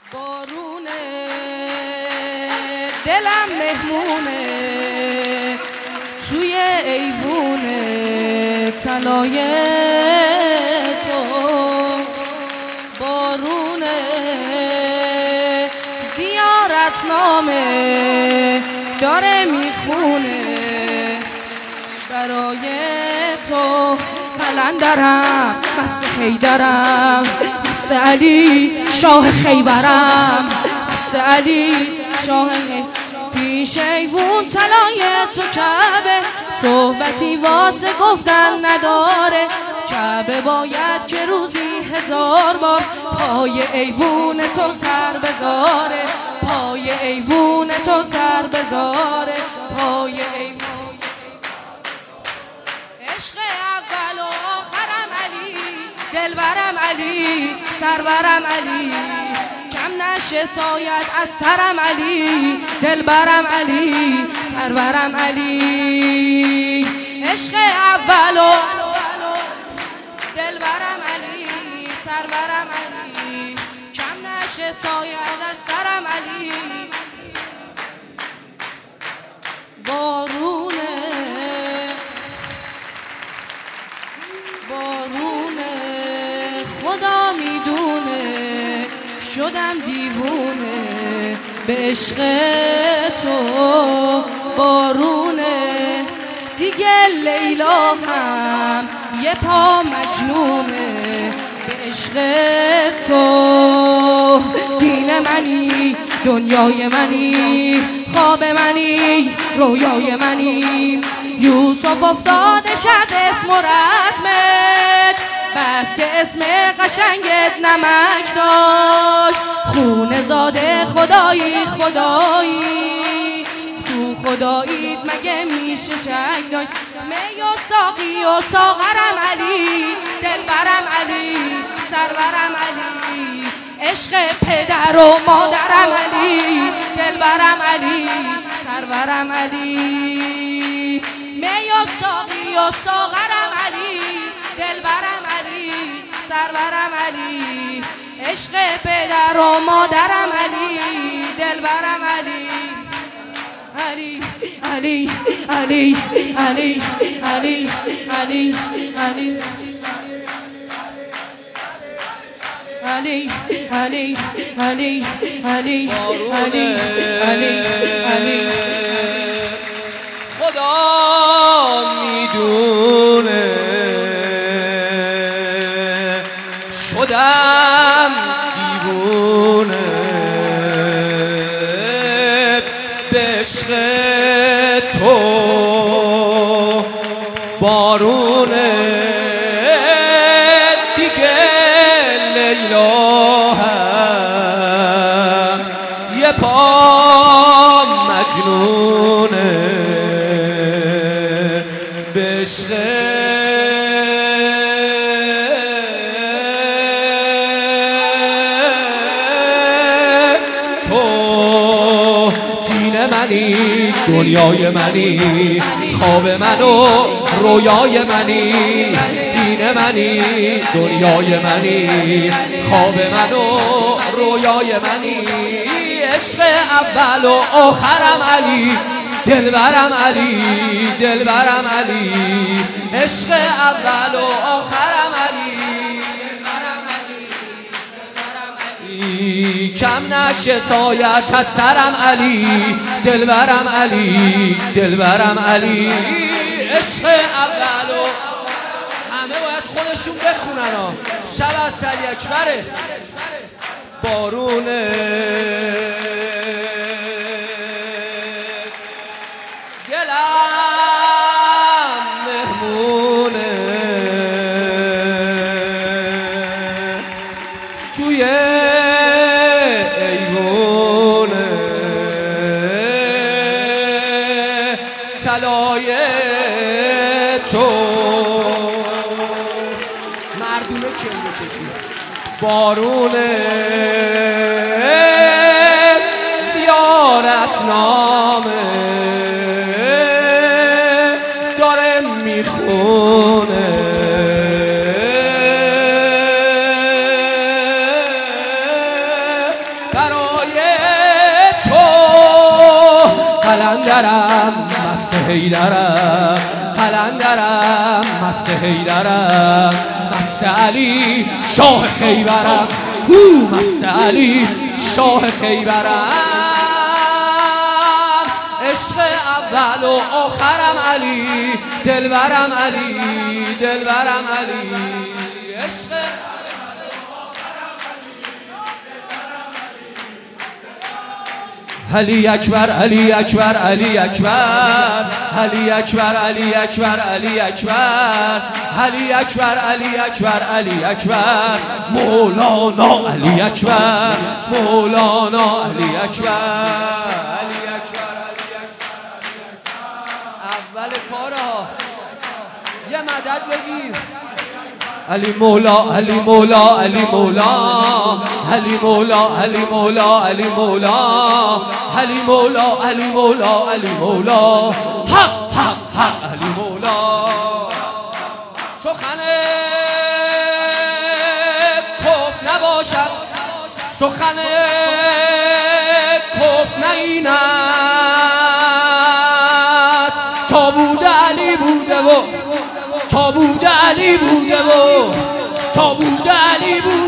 بارونه دلم مهمونه توی ایوونه طلای تو. بارونه زیارتنامه داره میخونه برای تو. قلندرم مست حیدرم، مست علی شاه خیبرم، مست علی شاه پیش ایوون طلای تو کعبه. صحبتی واسه گفتن نداره، کعبه باید که روزی 1000 بار پای ایوون تو سر بذاره، پای ایوون تو سر بذاره، پای ایوون. عشق اول و آخرم علی، دلبرم علی، سرورم علی، کم نشه سایت از سرم علی، دلبرم علی، سرورم علی. عشق اول و دلبرم علی، سرورم علی، کم نشه سایت از سرم علی. بارونه بارونه خدا میدونه شدم دیوونه به عشق تو. بارونه دیگه لیلا هم یه پا مجنونه به عشق تو. دین منی، دنیای منی، خواب منی، رویای منی. یوسف افتادش از اسم و رسمت، بس که اسم قشنگت نمک داشت. خونه زاده خدایی خدایی، تو خداییت مگه میشه شک داشت. می و ساقی و ساغرم علی، دلبرم علی، سرورم علی. عشق پدر و مادرم علی، دلبرم علی، سرورم علی. می و ساقی و ساغرم علی، دلبرم علی، سرورم علی. عشق پدر و مادرم علی، دلبرم علی. علی علی علی علی علی علی علی علی علی علی علی علی علی. خدا میدونه شدم دیوونه به عشق تو. بارونه دیگه لیلا هم یه پا مجنونه به عشق تو. دین منی، دنیای منی، خواب من و رویای منی. دین منی، دنیای منی، خواب من و رویای منی. عشق اول و آخرم علی، دلبرم علی، دلبرم علی. عشق اول و آخرم علی، دلبرم علی، دلبرم علی. کم نشه سایت از سرم علی، دلبرم علی، دلبرم علی. عشق اول و همه باید خودشون بخونن ها. شب از سری اکبره. بارونه دلم مهمونه توی ایوونه طلای تو. مردونه کلمه کشید. بارونه زیارتنامه داره میخونه برای تو قلندرم مست حیدرم قلندرم مست حیدرم مست علی شاه خیبرم مست علی شاه خیبرم عشق اول و آخرم علی دلبرم علی دلبرم علی عشق علی اکبر علی اکبر علی اکبر علی اکبر علی اکبر علی اکبر علی اکبر علی اکبر علی اکبر مولانا علی اکبر مولانا علی اکبر علی اکبر علی اکبر اول کارها یه مدد بگیر علی مولا علی مولا علی مولا علی مولا علی مولا علی مولا علی مولا علی مولا علی مولا حق حق حق علی مولا سخن کف نباشد سخن کف نه این است تا بوده علی بوده و تا بوده علی بوده و تا بوده علی بوده